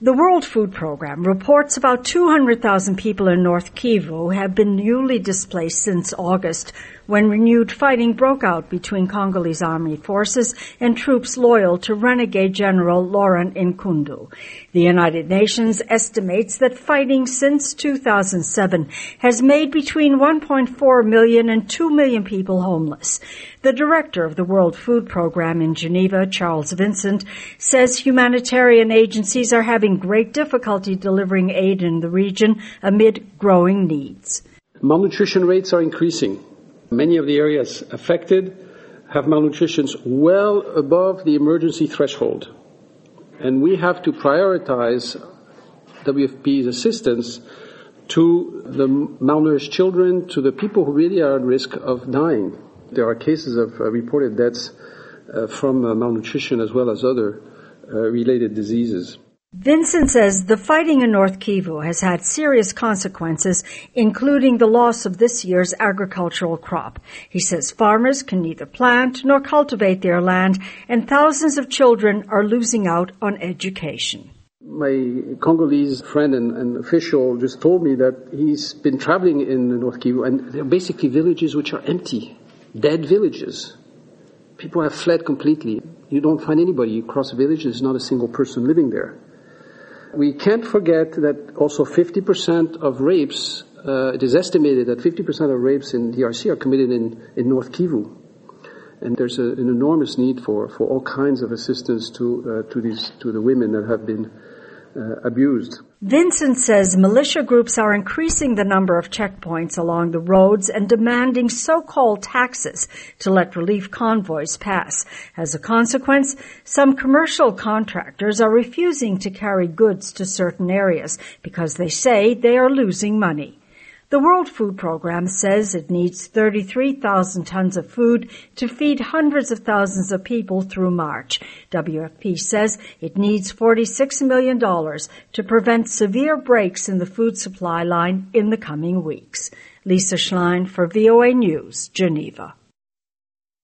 The World Food Programme reports about 200,000 people in North Kivu have been newly displaced since August, when renewed fighting broke out between Congolese army forces and troops loyal to renegade General Laurent Nkundu. The United Nations estimates that fighting since 2007 has made between 1.4 million and 2 million people homeless. The director of the World Food Programme in Geneva, Charles Vincent, says humanitarian agencies are having great difficulty delivering aid in the region amid growing needs. Malnutrition rates are increasing. Many of the areas affected have malnutrition well above the emergency threshold. And we have to prioritize WFP's assistance to the malnourished children, to the people who really are at risk of dying. There are cases of reported deaths from malnutrition as well as other related diseases. Vincent says the fighting in North Kivu has had serious consequences, including the loss of this year's agricultural crop. He says farmers can neither plant nor cultivate their land, and thousands of children are losing out on education. My Congolese friend and official just told me that he's been traveling in North Kivu, and they're basically villages which are empty, dead villages. People have fled completely. You don't find anybody. You cross a village, there's not a single person living there. We can't forget that also 50% of rapes, it is estimated that 50% of rapes in DRC are committed in North Kivu. And there's an enormous need for all kinds of assistance to the women that have been abused. Vincent says militia groups are increasing the number of checkpoints along the roads and demanding so-called taxes to let relief convoys pass. As a consequence, some commercial contractors are refusing to carry goods to certain areas because they say they are losing money. The World Food Programme says it needs 33,000 tons of food to feed hundreds of thousands of people through March. WFP says it needs $46 million to prevent severe breaks in the food supply line in the coming weeks. Lisa Schlein for VOA News, Geneva.